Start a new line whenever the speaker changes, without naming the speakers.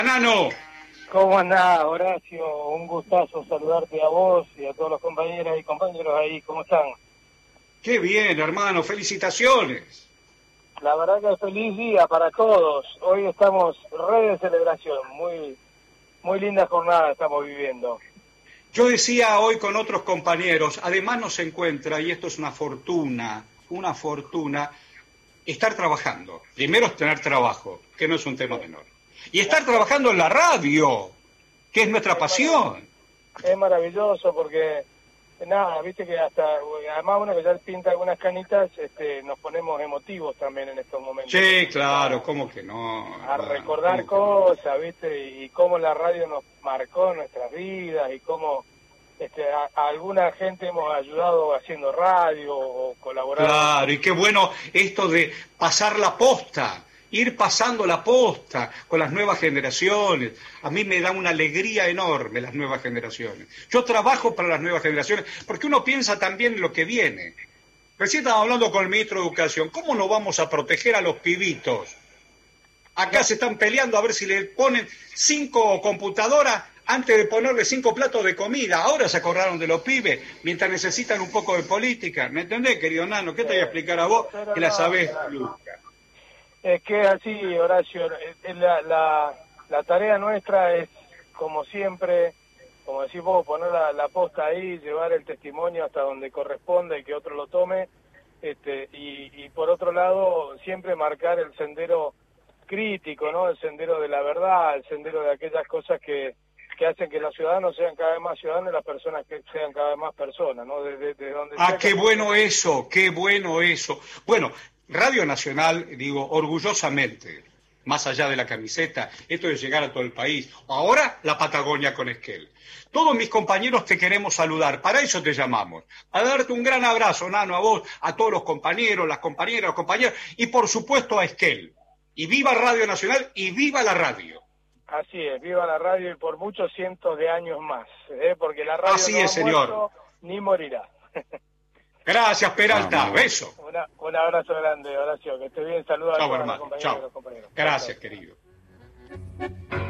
Nano,
¿Cómo andás, Horacio? Un gustazo saludarte a vos y a todos los compañeras y compañeros ahí. ¿Cómo están?
qué bien, hermano, felicitaciones.
La verdad que feliz día para todos. Hoy estamos re de celebración. Muy linda jornada estamos viviendo.
Yo decía hoy con otros compañeros, además nos encuentra, y esto es una fortuna, estar trabajando. Primero es tener trabajo, que no es un tema menor. Y estar trabajando en la radio, que es nuestra pasión.
Es maravilloso porque, nada, viste que además uno que ya pinta algunas canitas, nos ponemos emotivos también en estos momentos.
Sí, claro, ¿cómo que no?
A recordar cosas, viste, y cómo la radio nos marcó nuestras vidas y cómo a alguna gente hemos ayudado haciendo radio o colaborando.
Claro, y qué bueno esto de pasar la posta, ir pasando la posta con las nuevas generaciones. A mí me da una alegría enorme las nuevas generaciones. Yo trabajo para las nuevas generaciones porque uno piensa también en lo que viene. Recién estaba hablando con el ministro de Educación. ¿Cómo no vamos a proteger a los pibitos? Acá se están peleando a ver si le ponen 5 computadoras antes de ponerle 5 platos de comida. Ahora se acordaron de los pibes, mientras necesitan un poco de política. ¿Me entendés, querido Nano? ¿Qué te voy a explicar a vos que la sabés, Luca?
Es que así, Horacio, la tarea nuestra es, como siempre, como decís vos, poner la posta ahí, llevar el testimonio hasta donde corresponde y que otro lo tome, y por otro lado, siempre marcar el sendero crítico, ¿no? El sendero de la verdad, el sendero de aquellas cosas que hacen que los ciudadanos sean cada vez más ciudadanos y las personas que sean cada vez más personas, ¿no? De donde
Qué bueno eso, qué bueno eso. Bueno, Radio Nacional, digo, orgullosamente, más allá de la camiseta, esto de llegar a todo el país. Ahora, la Patagonia con Esquel. Todos mis compañeros te queremos saludar, para eso te llamamos. A darte un gran abrazo, Nano, a vos, a todos los compañeros, las compañeras, los compañeros, y por supuesto a Esquel. Y viva Radio Nacional y viva la radio.
Así es, viva la radio y por muchos cientos de años más, porque la radio
Así
no
es,
ha
señor.
muerto ni morirá.
Gracias, Peralta. Beso.
Un abrazo grande, Horacio, que esté bien. Saludos a
Chao,
todos los
hermano.
compañeros y
Chao.
los compañeros.
Gracias, querido.